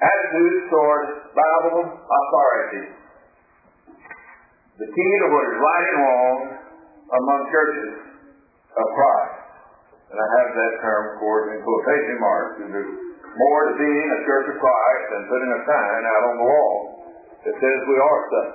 Attitudes toward Bible authority. The key to what is right and wrong among churches of Christ. And I have that term, of course, in quotation marks. There's more to being a church of Christ than putting a sign out on the wall that says we are such.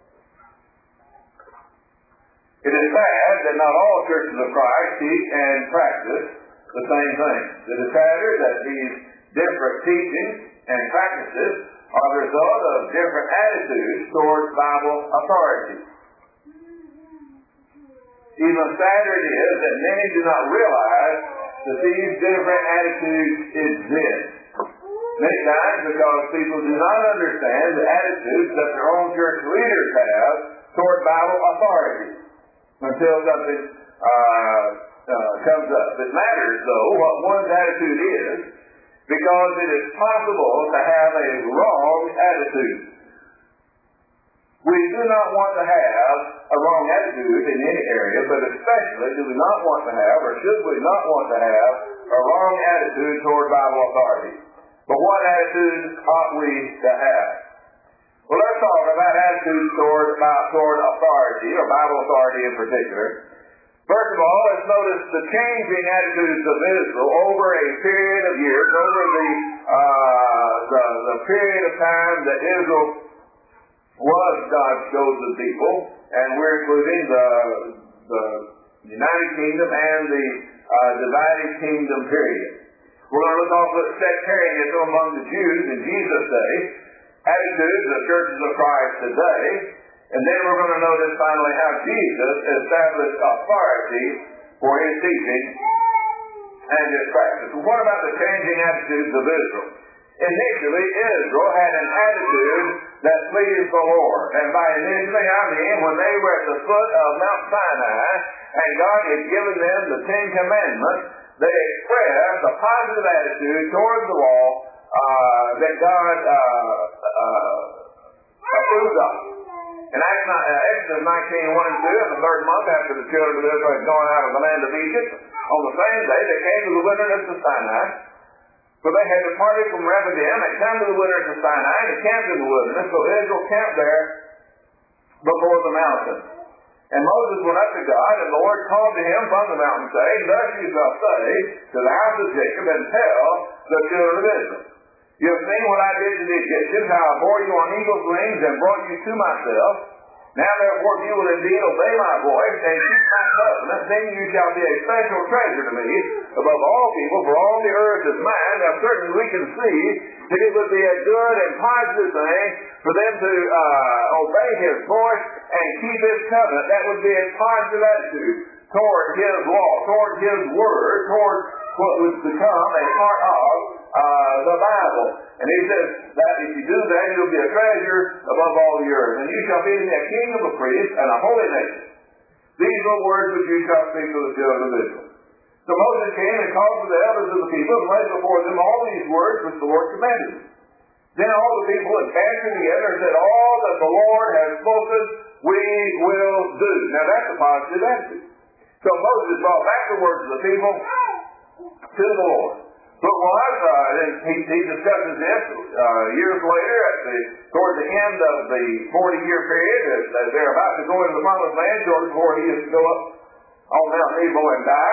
It is sad that not all churches of Christ teach and practice the same thing. It is sadder that these different teachings and practices are the result of different attitudes towards Bible authority. Even sadder it is that many do not realize that these different attitudes exist. Many times because people do not understand the attitudes that their own church leaders have toward Bible authority until something comes up. It matters, though, what one's attitude is, because it is possible to have a wrong attitude. We do not want to have a wrong attitude in any area, but especially do we not want to have, or should we not want to have, a wrong attitude toward Bible authority. But what attitude ought we to have? Well, let's talk about attitudes toward authority, or Bible authority in particular. First of all, let's notice the changing attitudes of Israel over a period of years, over the period of time that Israel was God's chosen people, and we're including the United Kingdom and the divided kingdom period. We're going to look also at sectarianism among the Jews in Jesus' day, attitudes of churches of Christ today, and then we're going to notice finally how Jesus established authority for his teaching and his practice. Well, what about the changing attitudes of Israel? Initially, Israel had an attitude that pleased the Lord. And by initially, I mean when they were at the foot of Mount Sinai and God had given them the Ten Commandments, they expressed a positive attitude towards the law that God approved of. In Exodus 19:1 and 2, in the third month after the children of Israel had gone out of the land of Egypt, on the same day they came to the wilderness of Sinai. So they had departed from Rephidim and come to the wilderness of Sinai and camped in the wilderness. So Israel camped there before the mountain. And Moses went up to God, and the Lord called to him from the mountain, saying, Thus you shall say to the house of Jacob, and tell the children of Israel, You have seen what I did to the Egyptians, how I bore you on eagle's wings and brought you to myself. Now therefore if you will indeed obey my voice and keep my covenant, then you shall be a special treasure to me above all people, for all the earth is mine. Now certainly we can see that it would be a good and positive thing for them to obey his voice and keep his covenant. That would be a positive attitude toward his law, toward his word, toward what would become a part of the Bible. And he says that if you do that, you'll be a treasure above all the earth. And you shall be to me a kingdom of priests and a holy nation. These are the words which you shall speak to the children of Israel. So Moses came and called for the elders of the people and laid before them all these words which the Lord commanded them. Then all the people had answered together and said, All that the Lord has spoken, we will do. Now that's a positive attitude. So Moses brought back the words of the people to the Lord. But he discusses this years later, toward the end of the 40-year period, as they're about to go into the promised land, shortly before he is to go up on Mount Nebo and die.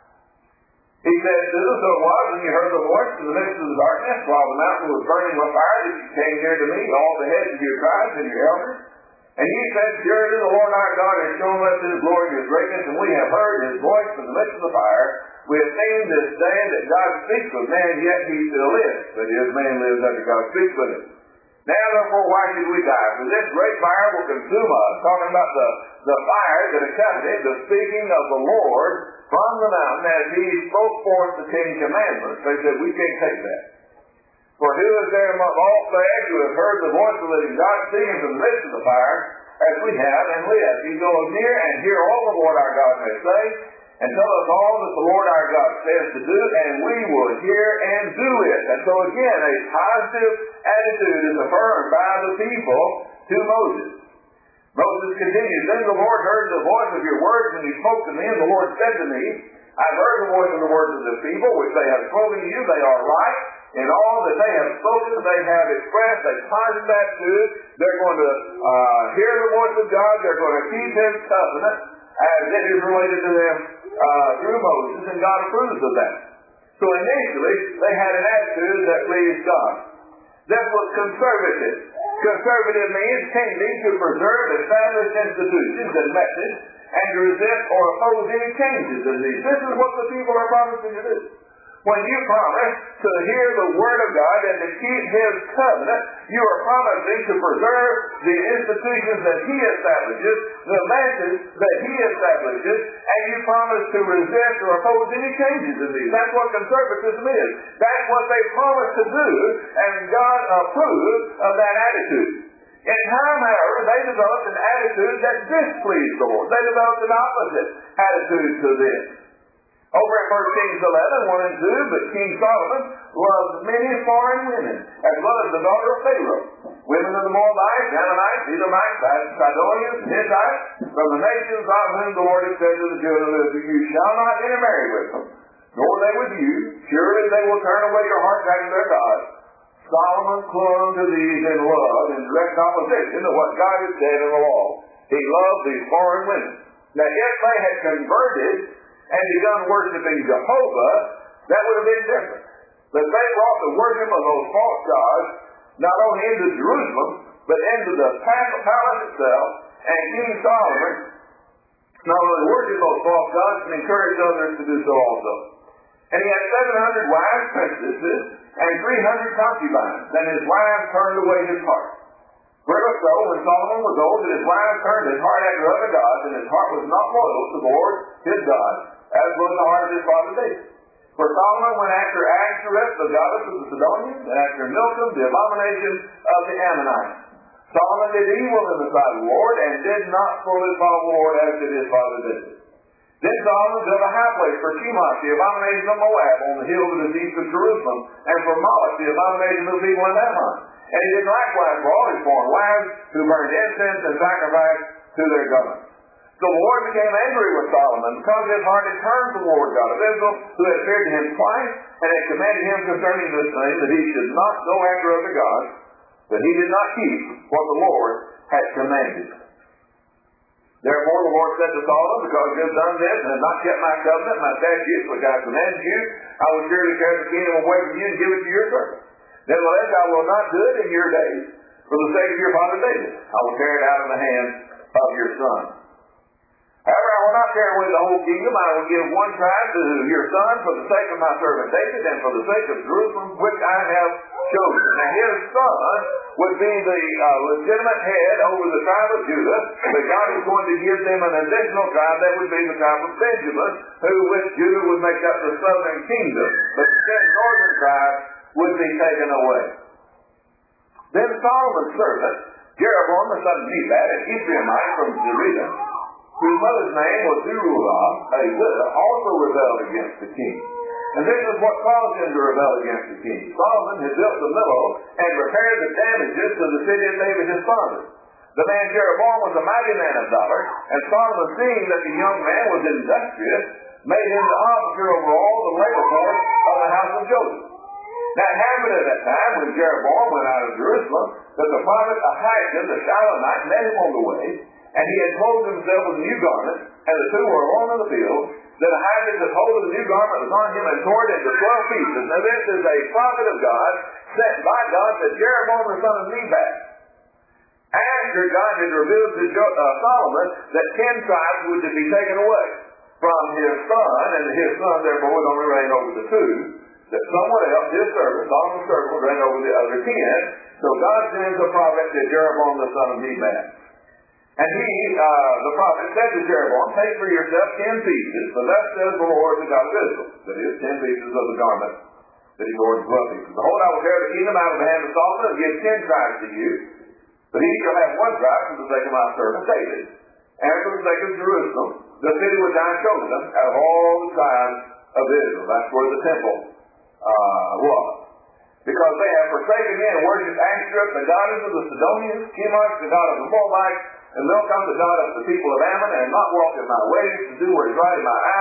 He said, So it was when you heard the voice in the midst of the darkness, while the mountain was burning with fire, that you came near to me, all the heads of your tribes and your elders. And ye said, Surely the Lord our God has shown us his glory and his greatness, and we have heard his voice in the midst of the fire. We have seen this day that God speaks with man, yet he still lives. That is, man lives after God speaks with him. Now therefore, why should we die? For this great fire will consume us. Talking about the fire that accompanied the speaking of the Lord from the mountain as he spoke forth the Ten Commandments. They said, we can't take that. For who is there among all flesh who has heard the voice of the living God speaking from the midst of the fire, as we have and live? He goes near and hear all the Lord our God may say, and tell us all that the Lord our God says to do, and we will hear and do it. And so again, a positive attitude is affirmed by the people to Moses. Moses continues, Then the Lord heard the voice of your words, and he spoke to me, and the Lord said to me, I've heard the voice of the words of the people, which they have spoken to you. They are right, in all that they have spoken, they have expressed a positive attitude. They're going to hear the voice of God. They're going to keep His covenant as it is related to them through Moses, and God approves of that. So initially, they had an attitude that pleased God. That was conservative. Conservative means tending to preserve established institutions and methods and to resist or oppose any changes in these. This is what the people are promising to do. When you promise to hear the Word of God and to keep His covenant, you are promising to preserve the institutions that He establishes, the methods that He establishes, and you promise to resist or oppose any changes in these. That's what conservatism is. That's what they promise to do, and God approves of that attitude. In time, however, they developed an attitude that displeased the Lord. They developed an opposite attitude to this. Over in 1 Kings 11, 1 and 2, but King Solomon loved many foreign women, as well as the daughter of Pharaoh, women of the Moabites, Ammonites, Edomites, Sidonians, and Hittites, from the nations of whom the Lord had said to the children of Israel, you shall not intermarry with them, nor they with you. Surely they will turn away your heart back to their gods. Solomon clung to these in love, in direct opposition to what God had said in the law. He loved these foreign women. Now, if they had converted and begun worshiping Jehovah, that would have been different. But they brought the worship of those false gods not only into Jerusalem, but into the palace itself, and King Solomon not only worshiped those false gods, but encouraged others to do so also. And he had 700 wives, princesses, and 300 concubines, and his wives turned away his heart. For it was so, when Solomon was old, that his wives turned his heart after other gods, and his heart was not loyal to the Lord his God, as was the heart of his father David. For Solomon went after Ashtoreth, the goddess of the Sidonians, and after Milcom, the abomination of the Ammonites. Solomon did evil in the sight of the Lord, and did not fully follow the Lord as did his father David. Then Solomon built a high place for Chemosh, the abomination of Moab, on the hill that is east of Jerusalem, and for Moloch, the abomination of the people in Ammon. And he did likewise for all his foreign wives, who burned incense and sacrificed to their gods. So the Lord became angry with Solomon, because his heart had turned to the Lord God of Israel, who had appeared to him twice, and had commanded him concerning this thing, that he should not go after other gods, but he did not keep what the Lord had commanded. Therefore the Lord said to Solomon, because you have done this, and have not kept my covenant, my statutes, which I commanded you, I will surely carry the kingdom away from you and give it to your servant. Nevertheless, I will not do it in your days, for the sake of your father David. I will carry it out of the hands of your son. However, I will not tear away the whole kingdom. I will give one tribe to your son for the sake of my servant David, and for the sake of Jerusalem, which I have chosen. Now his son would be the legitimate head over the tribe of Judah, but God is going to give them an additional tribe. That would be the tribe of Benjamin, who with Judah would make up the southern kingdom. But the 10 northern tribes would be taken away. Then Solomon's servant, Jeroboam the son of Nebat, an Ephraimite from Zerida, whose mother's name was Zeruiah, also rebelled against the king. And this is what caused him to rebel against the king. Solomon had built the Millo and repaired the damages to the city of David his father. The man Jeroboam was a mighty man of valor, and Solomon, seeing that the young man was industrious, made him the officer over all the labor force of the house of Joseph. Now it happened at that time, when Jeroboam went out of Jerusalem, that the prophet Ahijah the Shilonite met him on the way, and he had clothed himself with a new garment, and the two were alone in the field. Then Ahijah took hold of the new garment was on him and tore it into 12 pieces. Now this is a prophet of God, sent by God to Jeroboam the son of Nebat. After God had revealed to Solomon that 10 tribes would be taken away from his son, and his son therefore would only reign over the 2, that someone else, his servant, Solomon's servant, would reign over the other 10. So God sends a prophet to Jeroboam the son of Nebat. And he, the prophet, said to Jeroboam, take for yourself 10 pieces, for thus says the Lord the God of Israel. That is, 10 pieces of the garment that he wore in 12 pieces. Behold, I will tear the kingdom out of the hand of Solomon and give 10 tribes to you, but he shall have 1 tribe for the sake of my servant David, and for the sake of Jerusalem, the city which I have chosen out of all the tribes of Israel. That's where the temple was. Because they have forsaken me and worshipped Ashtoreth, the goddess of the Sidonians, Chemosh, the god of the Moabites, and Milcom, the god of the people of Ammon, and not walked in my ways to do what is right in my eyes,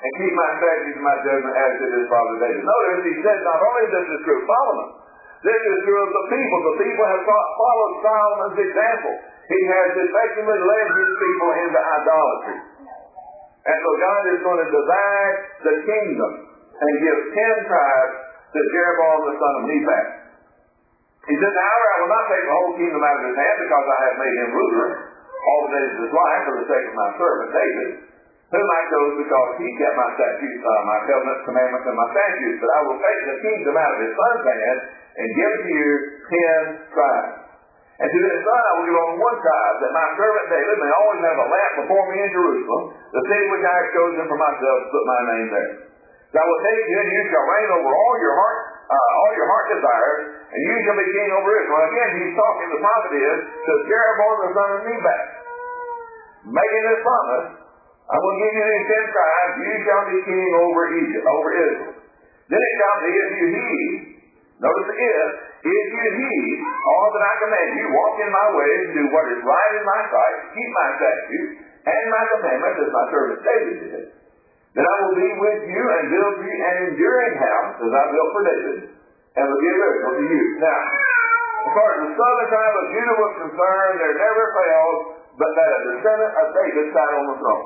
and keep my statutes and my judgment as did his father David. Notice he said not only this is true of Solomon, this is true of the people. The people have followed Solomon's example. He has effectively led his people into idolatry. And so God is going to divide the kingdom and give 10 tribes to Jeroboam the son of Nebat. He said, however, I will not take the whole kingdom out of his hand, because I have made him ruler all the days of his life for the sake of my servant David, whom I chose because he kept my statutes, my covenants, commandments, and my statutes. But I will take the kingdom out of his son's hand and give to you 10 tribes. And to this son I will give only one tribe, that my servant David may always have a lamp before me in Jerusalem, the city which I have chosen for myself to put my name there. So I will take you, and you shall reign over all your heart desires, and you shall be king over Israel. Again, he's talking, the prophet is, to Jeroboam the son of Nebat, making this promise, I will give you these 10 tribes, you shall be king over Egypt, over Israel. Then it shall be, if you heed, notice the if you heed all that I command you, walk in my ways, and do what is right in my sight, keep my statutes and my commandments, as my servant David did, then I will be with you and build you an enduring house, as I built for David, and will give Israel to you. Now, as far as the southern tribe of Judah was concerned, there never failed but that a descendant of David sat on the throne,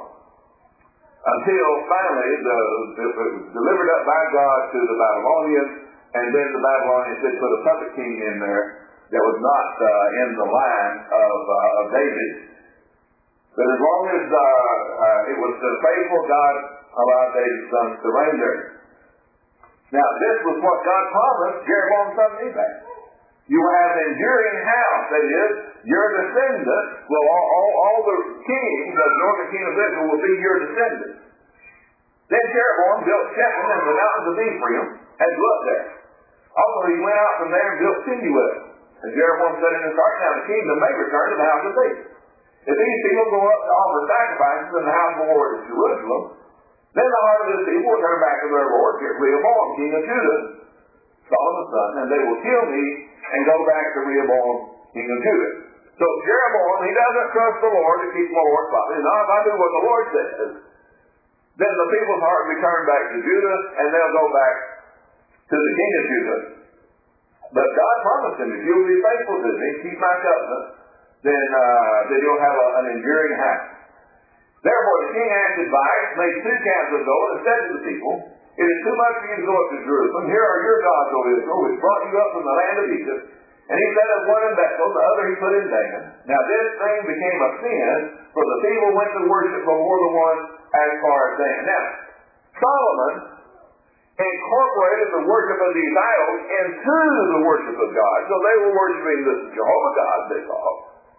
until finally it was delivered up by God to the Babylonians, and then the Babylonians did put a puppet king in there that was not in the line of David. But as long as it was faithful, God allowed David's sons to reign there. Now, this was what God promised Jeroboam son of Nebat. You will have an enduring house, that is, your descendants, well, all the kings of the northern kingdom of Israel will be your descendants. Then Jeroboam built Shechem and the mountains of Ephraim and dwelt there. Also, he went out from there and built Peniel. And Jeroboam said in his heart, now the kingdom may return to the house of David. If these people go up to offer sacrifices in the house of the Lord at Jerusalem, then the heart of this people will turn back to their Lord, Rehoboam, king of Judah, Solomon's son, and they will kill me and go back to Rehoboam, king of Judah. So Jeroboam, he doesn't trust the Lord to keep the Lord's promise. Now, if I do what the Lord says, then the people's heart will return back to Judah, and they'll go back to the king of Judah. But God promised him, if you'll be faithful to me, keep my covenant, then you'll have an enduring house. Therefore the king acted advice, made 2 calves of gold, and said to the people, it is too much for you to go up to Jerusalem. Here are your gods, O Israel, which brought you up from the land of Egypt. And he set up one in Bethel, the other he put in Dan. Now this thing became a sin, for the people went to worship before the one as far as Dan. Now, Solomon incorporated the worship of these idols into the worship of God. So they were worshiping the Jehovah God, they thought.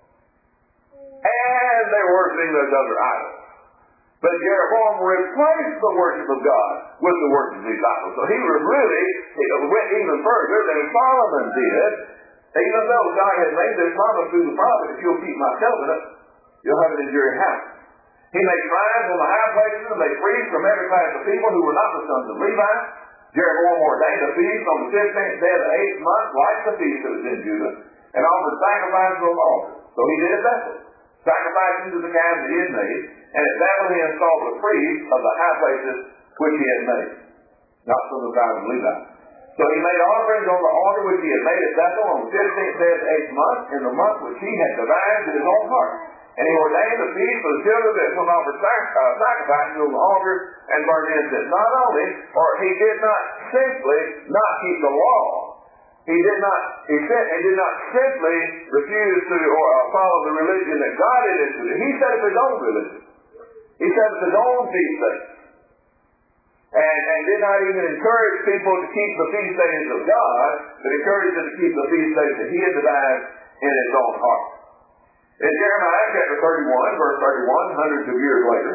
And they were worshiping those other idols. But Jeroboam replaced the worship of God with the worship of these idols. So he went even further than Solomon did. Even though God had made this promise through the prophet, if you'll keep my covenant, you'll have an enduring house. He made shrines on the high places and made priests from every class of people who were not the sons of Levi. Jeroboam ordained a feast on the 15th day of the 8th month, like the feast that was in Judah, and offered sacrifices on the altar. So he did it that way. Sacrificing to the calves that he had made, and at Bethel he installed the priests of the high places which he had made, not from the tribe of Levi. So he made offerings on the altar which he had made at Bethel on the 15th day of the 8th month, in the month which he had devised in his own heart. And he ordained a feast for the children of Israel, and offered sacrifices on the altar and burned incense. Not only, or he did not simply not keep the law. He did not simply refuse to follow the religion that God had instituted. He set up his own religion. He set up his own feast days. And did not even encourage people to keep the feast days of God, but encouraged them to keep the feast days that he had devised in his own heart. In Jeremiah chapter 31, verse 31, hundreds of years later,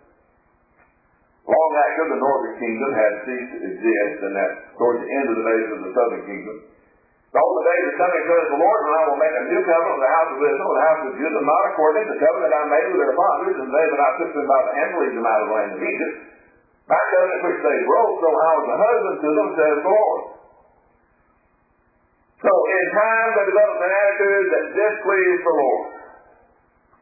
long after the northern kingdom had ceased to exist, and that towards the end of the days of the southern kingdom, all the days are coming, says the Lord, when I will make a new covenant with the house of Israel and the house of Judah, not according to the covenant I made with their fathers, and they that I took them by the hand to lead them out of the land of Egypt. My covenant which they broke, though I was a husband to them, says the Lord. So in time they developed an attitude that displeased the Lord.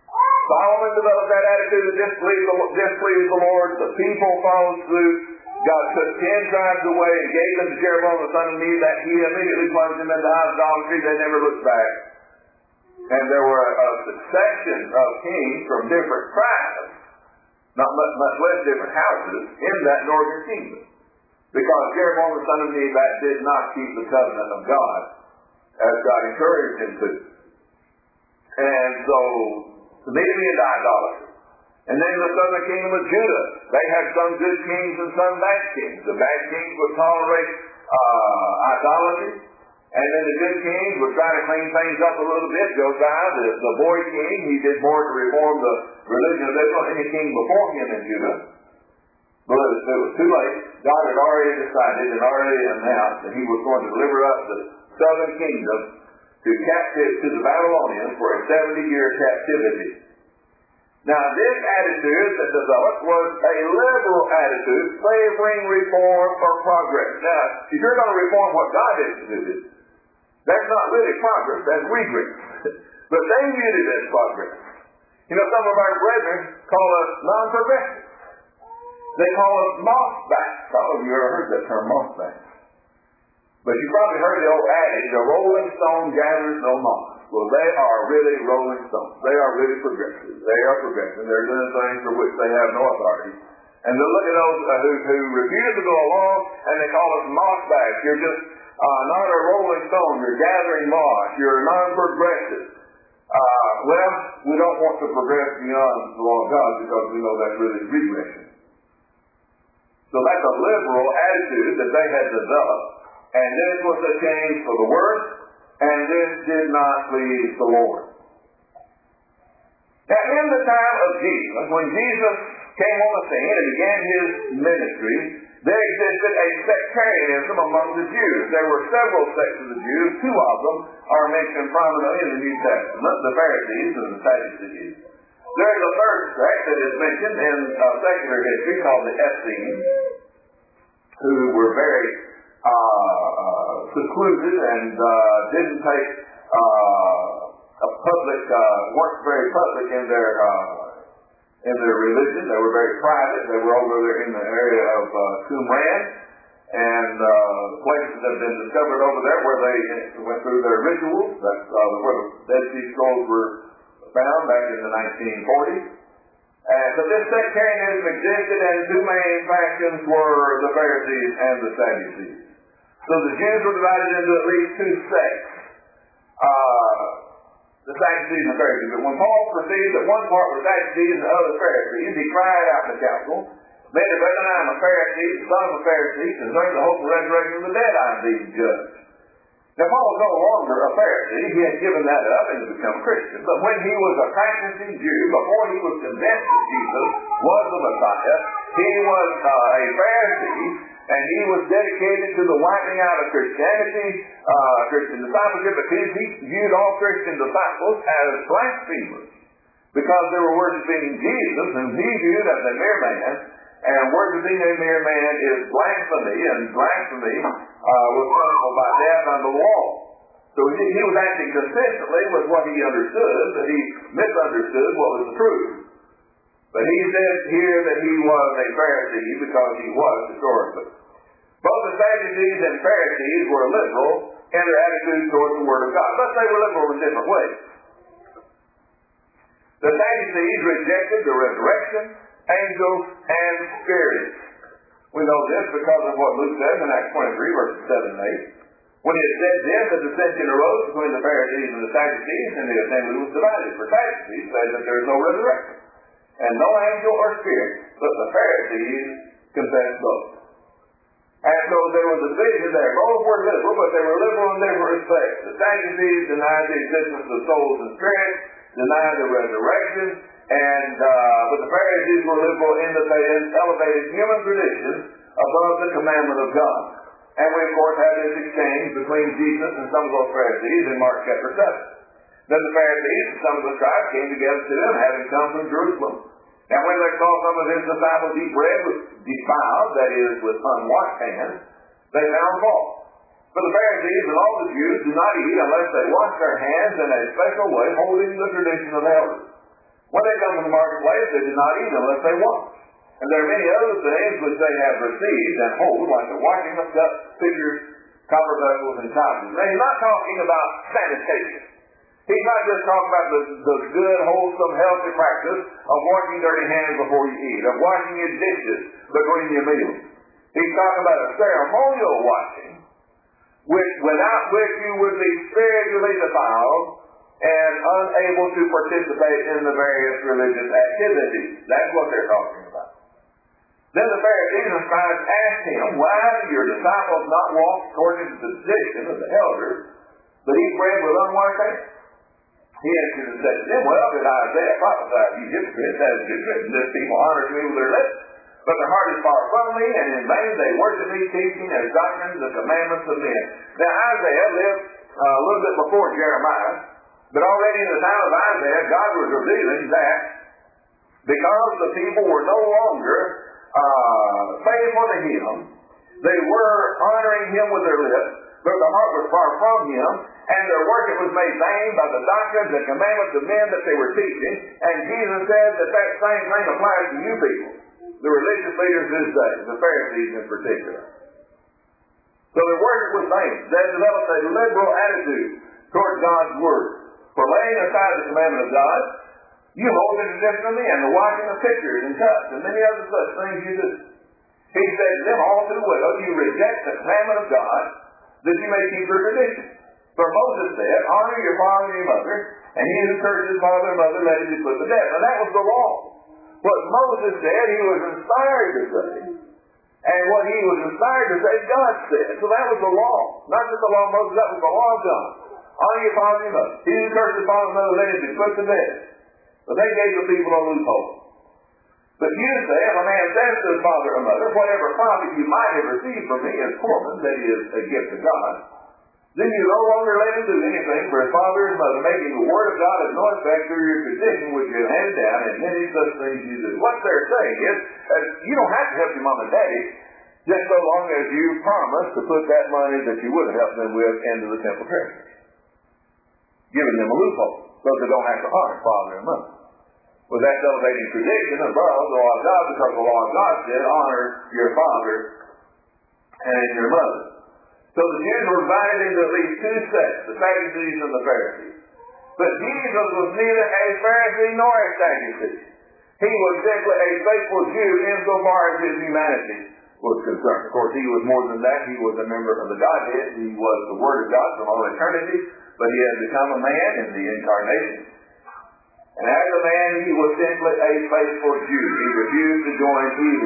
Solomon developed that attitude that displeased the Lord. The people followed suit. God took 10 tribes away and gave them to Jeroboam the son of Nebat. He immediately plunged them into idolatry. They never looked back. And there were a succession of kings from different tribes, not much less different houses, in that northern kingdom. Because Jeroboam the son of Nebat did not keep the covenant of God, as God encouraged him to. And so, immediately into idolatry. And then the southern kingdom of Judah, they had some good kings and some bad kings. The bad kings would tolerate idolatry, and then the good kings would try to clean things up a little bit. Josiah, the boy king, he did more to reform the religion of Israel than any king before him in Judah. But it was too late. God had already decided and already announced that he was going to deliver up the southern kingdom to the Babylonians for a 70-year captivity. Now, this attitude that developed was a liberal attitude, favoring reform for progress. Now, if you're going to reform what God instituted, that's not really progress, that's regress. But they viewed it as progress. You know, some of our brethren call us non-progressive. They call us mossbacks. Some of you ever heard that term, mossbacks. But you probably heard the old adage, a rolling stone gathers no moss. Well, they are really rolling stones. They are really progressive. They are progressive. They're doing things for which they have no authority. And they look at those who refuse to go along, and they call us mossbacks. You're just not a rolling stone. You're gathering moss. You're non-progressive. Well, we don't want to progress beyond the law of God because we know that's really regression. So that's a liberal attitude that they had developed. And this was a change for the worse, and this did not please the Lord. Now, in the time of Jesus, when Jesus came on the scene and began his ministry, there existed a sectarianism among the Jews. There were several sects of the Jews. 2 of them are mentioned prominently in the New Testament, the Pharisees and the Sadducees. There's a third sect that is mentioned in secular history called the Essenes, who were very secluded and didn't take weren't very public in their religion. They were very private. They were over there in the area of Qumran, and places that have been discovered over there where they went through their rituals. That's where the Dead Sea Scrolls were found back in the 1940s. So this sectarianism existed, and 2 main factions were the Pharisees and the Sadducees. So the Jews were divided into at least 2 sects, the Sadducees and the Pharisees. But when Paul perceived that one part was Sadducees and the other Pharisees, he cried out in the council, "Men, brethren, I am a Pharisee, the son of a Pharisee, concerning the hope of the resurrection of the dead I am being judged." Now, Paul was no longer a Pharisee. He had given that up and had become a Christian. But when he was a practicing Jew, before he was convinced that Jesus was the Messiah, he was a Pharisee, and he was dedicated to the wiping out of Christianity, Christian discipleship, because he viewed all Christian disciples as blasphemers, because they were worshiping Jesus, whom he viewed as a mere man, and worshiping a mere man is blasphemy, and blasphemy was punishable by death under the law. So he was acting consistently with what he understood, but he misunderstood what was the truth. But he said here that he was a Pharisee because he was historically. Both the Sadducees and Pharisees were liberal in their attitude towards the Word of God, but they were liberal in different ways. The Sadducees rejected the resurrection, angels, and spirits. We know this because of what Luke says in Acts 23, verses 7 and 8. When he had said this, a dissension arose between the Pharisees and the Sadducees, and the assembly was divided. For Sadducees say that there is no resurrection, and no angel or spirit, but the Pharisees confess both. And so there was a division there. Both were liberal, but they were liberal in different respects. The Sadducees denied the existence of souls and spirits, denied the resurrection, and but the Pharisees were liberal in that they elevated human traditions above the commandment of God. And we, of course, have this exchange between Jesus and some of those Pharisees in Mark chapter 7. Then the Pharisees and some of the scribes came together to him, having come from Jerusalem. And when they saw some of his disciples eat bread with defiled, that is, with unwashed hands, they found fault. For the Pharisees and all the Jews do not eat unless they wash their hands in a special way, holding the tradition of the elders. When they come to the marketplace, they do not eat unless they wash. And there are many other things which they have received and hold, like the washing of cups, pitchers, copper vessels, and towels. Now, he's not talking about sanitation. He's not just talking about the good, wholesome, healthy practice of washing dirty hands before you eat, of washing your dishes between your meals. He's talking about a ceremonial washing, without which you would be spiritually defiled and unable to participate in the various religious activities. That's what they're talking about. Then the Pharisees and scribes asked him, why do your disciples not walk according to the tradition of the elders, but eat bread with unwashed hands? He answered and said to them, well, did Isaiah prophesy to you hypocrites, as it is written, this people honors me with their lips, but their heart is far from me, and in vain they worship me, teaching as doctrines the commandments of men. Now Isaiah lived a little bit before Jeremiah, but already in the time of Isaiah, God was revealing that because the people were no longer faithful to him, they were honoring him with their lips, but their heart was far from him, and their worship was made vain by the doctrines and commandments of men that they were teaching. And Jesus said that that same thing applies to you people, the religious leaders this day, the Pharisees in particular. So their worship was vain. They developed a liberal attitude toward God's Word. For laying aside the commandment of God, you hold the tradition of men, the washing of pitchers and cups, and many other such things you do. He said to them all too well, you reject the commandment of God, that you may keep your tradition. For Moses said, honor your father and your mother, and he who curses his father and mother, let him be put to death. And that was the law. What Moses said, he was inspired to say. And what he was inspired to say, God said. So that was the law. Not just the law of Moses, that was the law of God. Honor your father and your mother. He who curses his father and mother, let him be put to death. But they gave the people a loophole. But you say, if a man says to his father or mother, whatever profit you might have received from me as Corban, that is a gift to God, then you no longer let him do anything for his father or his mother, making the word of God of no effect through your tradition which you have handed down, and many such things you do. What they're saying is, you don't have to help your mom and daddy, just so long as you promise to put that money that you would have helped them with into the temple treasury. Giving them a loophole, so they don't have to honor father and mother. Well, that's elevating tradition above the law of God, because the law of God said, honor your father and your mother. So the Jews were divided into at least two sects, the Sadducees and the Pharisees. But Jesus was neither a Pharisee nor a Sadducee. He was simply a faithful Jew insofar as his humanity was concerned. Of course, he was more than that. He was a member of the Godhead. He was the Word of God from all eternity, but he had become a man in the incarnation. And as a man, he was simply a faithful Jew. He refused to join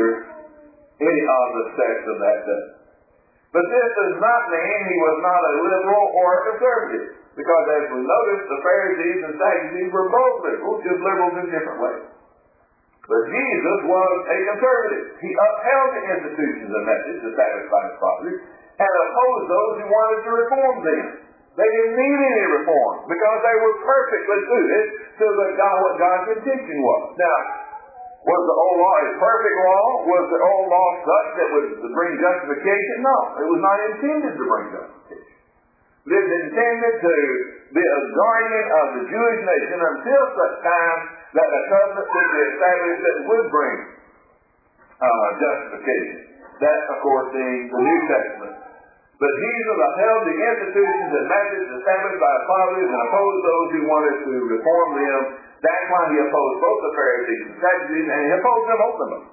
any of the sects of that day. But this does not mean he was not a liberal or a conservative. Because as we noticed, the Pharisees and Sadducees were both liberals, just liberals in different ways. But Jesus was a conservative. He upheld the institutions of methods to satisfy his fathers and opposed those who wanted to reform them. They didn't need any reform because they were perfectly suited to what God's intention was. Now, was the old law a perfect law? Was the old law such that would bring justification? No, it was not intended to bring justification. It was intended to be a guardian of the Jewish nation until such time that a covenant would be established that would bring justification. That, of course, being the New Testament. But Jesus upheld the institutions and methods established by his fathers and opposed those who wanted to reform them. That's why he opposed both the Pharisees and Sadducees, and he opposed them openly.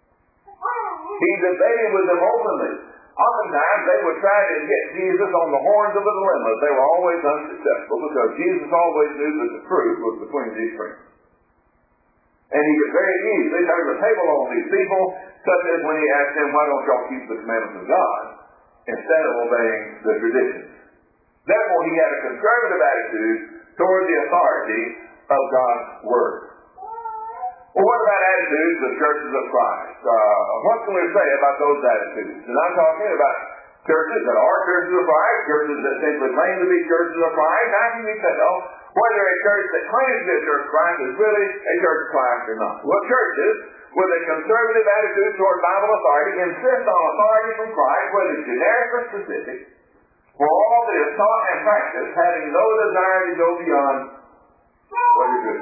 He debated with them openly. Oftentimes, they would try to get Jesus on the horns of a dilemma. They were always unsuccessful because Jesus always knew that the truth was between these extremes. And he could very easily turn the table on these people, such as when he asked them, why don't y'all keep the commandments of God instead of obeying the traditions? Therefore, he had a conservative attitude toward the authority of God's Word. Well, what about attitudes of churches of Christ? What can we say about those attitudes? And I'm talking about churches that are churches of Christ, churches that simply claim to be churches of Christ. How can you tell whether a church that claims to be a church of Christ is really a church of Christ or not? Well, churches with a conservative attitude toward Bible authority insist on authority from Christ, whether generic or specific, for all that is taught and practiced, having no desire to go beyond what is good.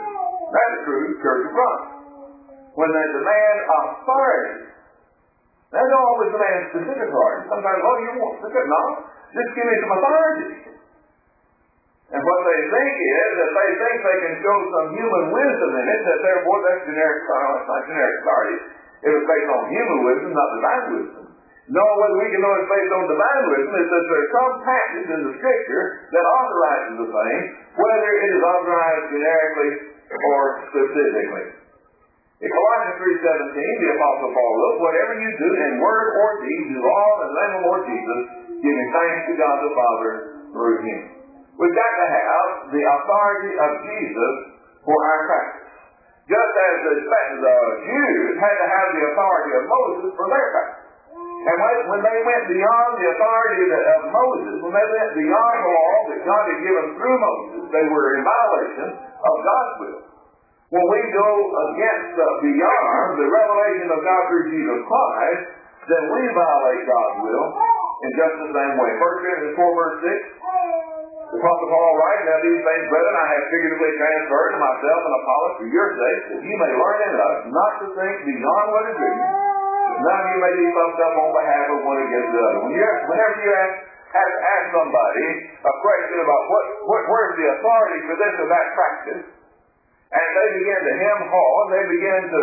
That's the true church of Christ. When they demand authority, they don't always demand specific authority. Sometimes, oh, you want specific? No, just give me some authority. And what they think is that they think they can show some human wisdom in it, that therefore that's generic, it's not generic authority. It was based on human wisdom, not divine wisdom. No, whether we can know it's based on divine wisdom is that there's some passage in the Scripture that authorizes the thing, whether it is authorized generically or specifically. In Colossians 3:17, the Apostle Paul wrote, whatever you do in word or deed, do all in the name of the Lord Jesus, giving thanks to God the Father through Him. We've got to have the authority of Jesus for our practice. Just as the Jews had to have the authority of Moses for their practice. And when they went beyond the authority of Moses, when they went beyond the law that God had given through Moses, they were in violation of God's will. When we go against beyond the revelation of God through Jesus Christ, then we violate God's will in just the same way. 1 Corinthians 4 verse 6, the Apostle Paul writes, now these things, brethren, I have figuratively transferred to myself and Apollos for your sake, that you may learn in us not to think beyond what is written. None of you may be puffed up on behalf of one against the other. Whenever you have to ask somebody a question about where's the authority for this or that practice, and they begin to hem-haw, and they begin to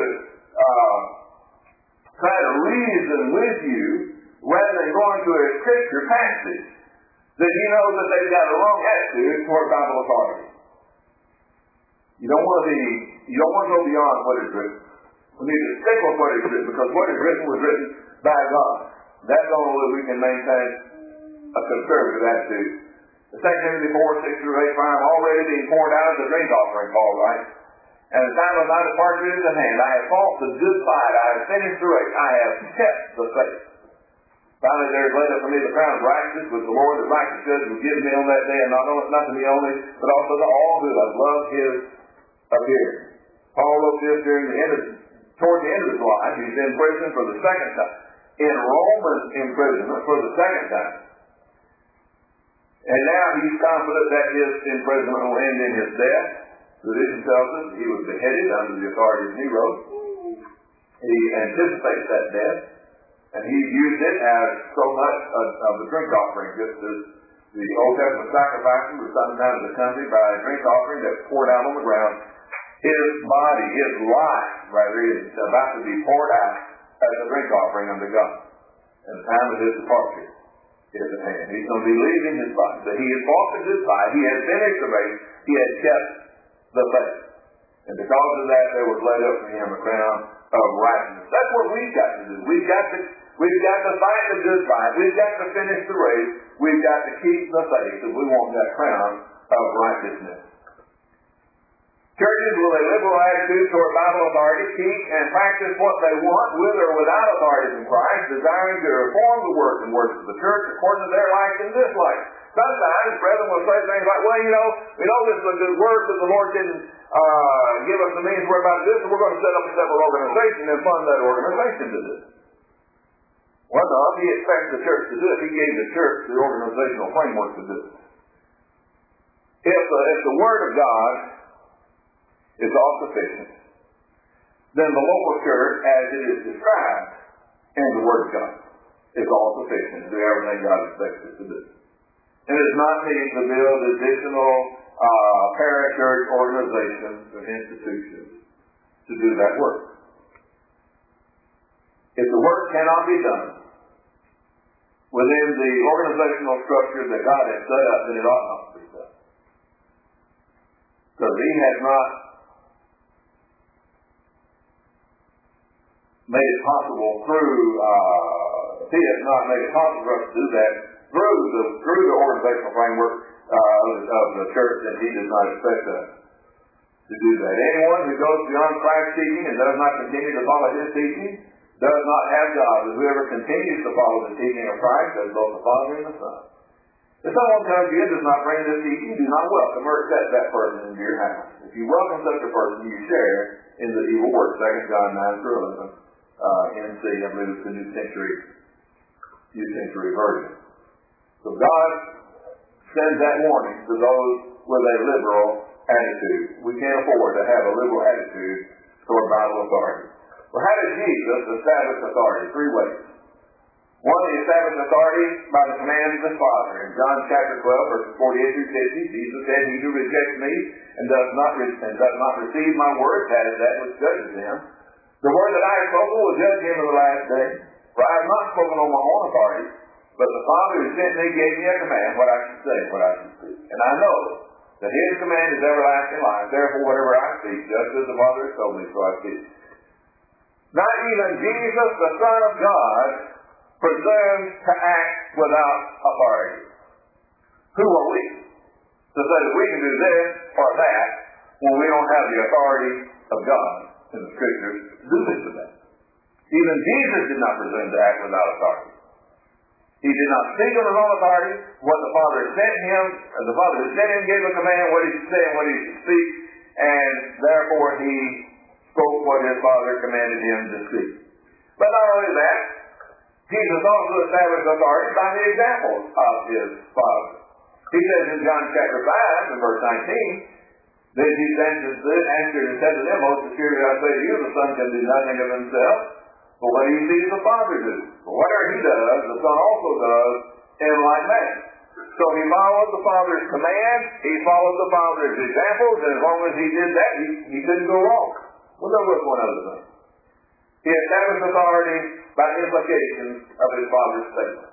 try to reason with you, rather than going to a scripture passage, then you know that they've got a wrong attitude toward Bible authority. You don't want to go beyond what is written. We need to stick with what is written, because what is written was written by God. That's the only way we can maintain a conservative attitude. The 2 Timothy 4, 6 through 8, find already being poured out as a drink offering, Paul writes. And the time of my departure is at hand. I have fought the good fight. I have finished the race. I have kept the faith. Finally, there is laid up for me the crown of righteousness, which the Lord, the righteous judge, will give me on that day, and not to me only, but also to all who have loved His appearing. Paul wrote this toward the end of his life. He's in prison for the second time. In Roman imprisonment for the second time. And now he's confident that his imprisonment will end in his death. Tradition tells us he was beheaded under the authority of Nero. He anticipates that death. And he's used it as so much of a drink offering, just as the Old Testament sacrifices were sometimes accompanied by a drink offering that's poured out on the ground. His body, his life, rather, is about to be poured out as a drink offering unto God. And the time of his departure is at hand. He's going to be leaving his body. But he has fought the good fight. He has finished the race. He has kept the faith. And because of that, there was laid up for him a crown of righteousness. That's what we've got to do. We've got to fight the good fight. We've got to finish the race. We've got to keep the faith if we want that crown of righteousness. Churches with a liberal attitude toward Bible authority teach and practice what they want, with or without authority from Christ, desiring to reform the work and works of the church according to their likes and dislikes. Sometimes brethren will say things like, well, we know this is a good work, but the Lord didn't give us the means whereby to do this, so we're going to set up a separate organization and fund that organization to do it. Well, no, He expects the church to do it. He gave the church the organizational framework to do it. If the Word of God is all sufficient, then the local church, as it is described in the Word of God, is all sufficient to do everything God expects it to do. And it does not need to build additional parachurch organizations or institutions to do that work. If the work cannot be done within the organizational structure that God has set up, then it ought not to be done. Because He has not made it possible He has not made it possible for us to do that through the organizational framework of the church, that He does not expect us to do that. Anyone who goes beyond Christ's teaching and does not continue to follow His teaching does not have God. But whoever continues to follow the teaching of Christ has both the Father and the Son. If someone comes to you and does not bring this teaching, do not welcome or accept that person into your house. If you welcome such a person, you share in the evil work. 2 John 9-11. NC, I believe it's the New Century Version. So God sends that warning to those with a liberal attitude. We can't afford to have a liberal attitude toward Bible authority. Well, how did Jesus establish authority? Three ways. One, he established authority by the command of his Father. In John chapter 12, verses 48 through 50, Jesus said, "He who rejects me and does not receive my word, that is that which judges him. The word that I have spoken will judge him in the last day. For I have not spoken on my own authority, but the Father who sent me gave me a command what I should say, what I should speak. And I know that his command is everlasting life. Therefore, whatever I speak, just as the Father has told me, so I speak." Not even Jesus, the Son of God, presumes to act without authority. Who are we to say that we can do this or that when we don't have the authority of God in the Scriptures to do this or that? Even Jesus did not presume to act without authority. He did not speak on his own authority. What the Father sent him, the Father who sent him gave a command what he should say and what he should speak, and therefore he spoke what his Father commanded him to speak. But not only that, Jesus also established authority by the example of his Father. He says in John chapter 5 and verse 19, that he answered and said to them, "Most assuredly I say to you, the Son can do nothing of himself, but what he sees the Father do. For whatever he does, the Son also does in like manner." So he followed the Father's command, he followed the Father's examples, and as long as he did that, he couldn't go wrong. We'll go with one other thing. He established authority by implications of his Father's statement.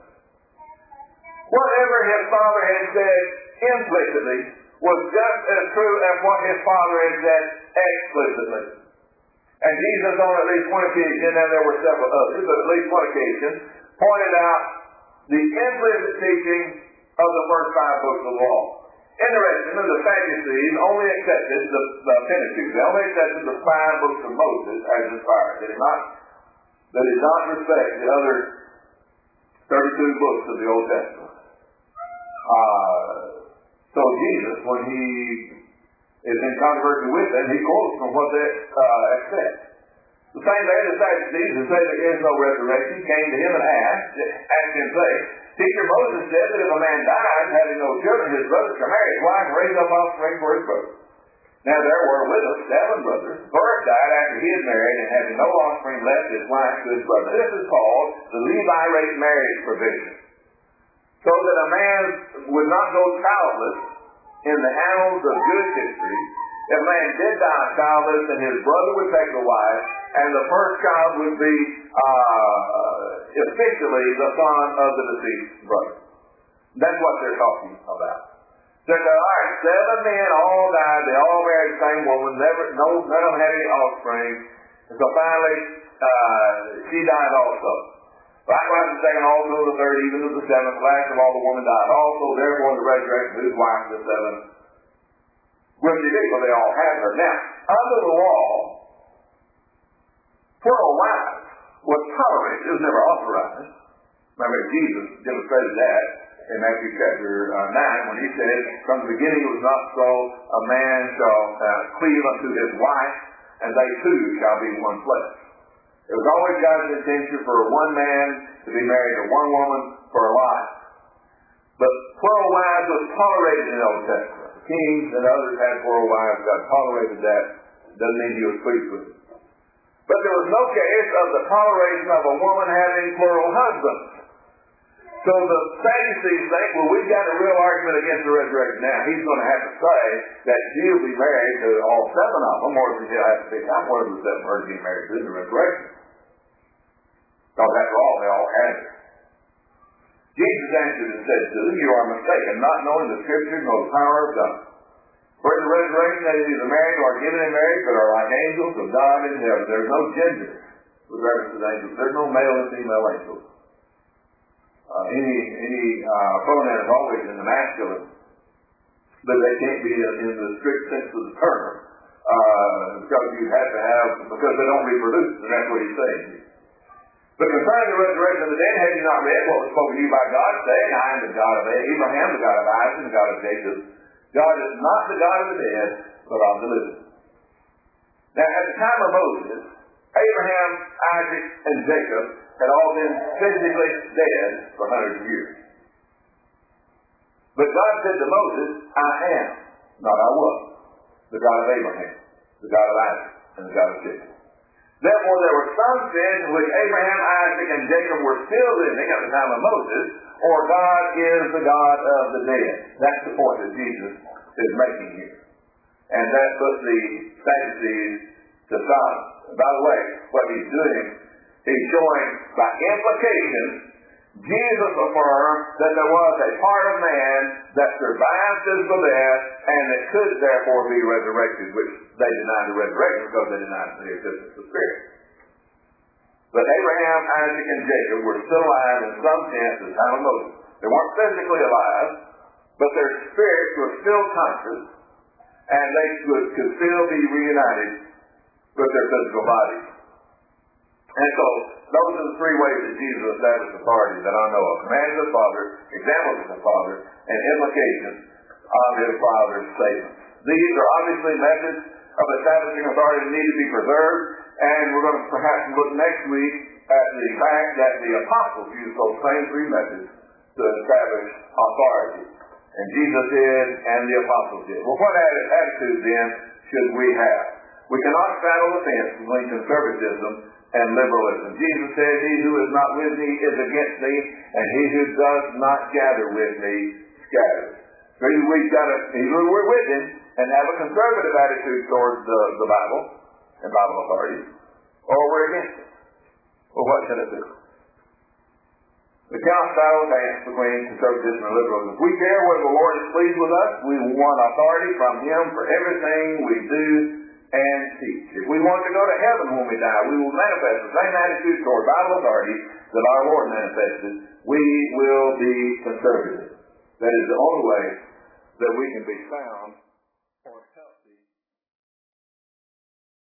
Whatever his Father had said implicitly was just as true as what his Father had said explicitly. And Jesus, on at least one occasion, and there were several others, but at least one occasion, pointed out the implicit teaching of the first 5 books of the law. Interestingly, the Sadducees only accepted the Pentateuch. They only accepted the 5 books of Moses as inspired. They did not respect the other 32 books of the Old Testament. So Jesus, when he is in controversy with them, he quotes from what they accept. The same way the Sadducees, who say there is no resurrection, came to him and asked him, saying, "Teacher, Moses said that if a man died, having no children, his brother shall marry his wife and raise up offspring for his brother. Now there were with us 7 brothers. The first died after he had married, and having no offspring left his wife to his brother." This is called the Levirate marriage provision. So that a man would not go childless in the annals of Jewish history. If a man did die childless, then his brother would take the wife, and the first child would be officially the son of the deceased brother. That's what they're talking about. So they're, all right, 7 men all died, they all married the same woman, none of them had any offspring, and so finally she died also. Likewise the second, also the third, even to the 7th, last of all the woman died also, therefore the resurrection of his wife, the 7th, will be equal, they all have her. Now, under the law, plural wives was tolerated, it was never authorized. Remember, Jesus demonstrated that in Matthew chapter 9, when he said, "From the beginning it was not so, a man shall cleave unto his wife, and they two shall be one flesh." It was always God's intention for one man to be married to one woman for a life. But plural wives was tolerated in the Old Testament. Kings and others had plural wives. God tolerated that. Doesn't mean he was pleased with it. But there was no case of the toleration of a woman having plural husbands. So the Sadducees think, well, we've got a real argument against the resurrection now. He's going to have to say that she'll be married to all 7 of them, or he'll have to say, I'm one of the 7 her to be married to in the resurrection. Because after all, they all had her. Jesus answered and said to them, "You are mistaken, not knowing the Scriptures nor the power of God. For in the resurrection they neither married nor given in marriage, but are like angels of God in heaven." There's no gender with reference to the angels. There's no male and female angels. Any pronoun is always in the masculine, but they can't be in the strict sense of the term, because you have to have, because they don't reproduce, and that's what he's saying. But concerning the resurrection of the dead, have you not read what was spoken to you by God, saying, "I am the God of Abraham, the God of Isaac, the God of Jacob"? God is not the God of the dead, but of the living. Now, at the time of Moses, Abraham, Isaac, and Jacob had all been physically dead for hundreds of years. But God said to Moses, "I am, not I was." the God of Abraham, the God of Isaac, and the God of Jacob. Therefore, there were some sins in which Abraham, Isaac, and Jacob were still living at the time of Moses, or God is the God of the dead. That's the point that Jesus is making here. And that puts the Sadducees to silence. By the way, what he's doing, he's showing by implication, Jesus affirmed that there was a part of man that survived physical death and that could therefore be resurrected, which they denied the resurrection because they denied the existence of spirit. But Abraham, Isaac, and Jacob were still alive in some sense at the time of Moses. They weren't physically alive, but their spirits were still conscious, and they could still be reunited with their physical bodies. And so, those are the three ways that Jesus established authority that I know of. Commands of the Father, examples of the Father, and implications of his Father's statements. These are obviously methods of establishing authority that need to be preserved, and we're going to perhaps look next week at the fact that the apostles used those same three methods to establish authority. And Jesus did, and the apostles did. Well, what attitude then should we have? We cannot straddle the fence between conservatism and liberalism. Jesus said, "He who is not with me is against me, and he who does not gather with me scatters." So either we're with him and have a conservative attitude towards the Bible and Bible authority, or we're against it. Well, what should it do? We cannot straddle the fence between conservatism and liberalism. If we care whether the Lord is pleased with us, we want authority from him for everything we do and teach. If we want to go to heaven when we die, we will manifest the same attitude toward Bible authority that our Lord manifested. We will be conservative. That is the only way that we can be found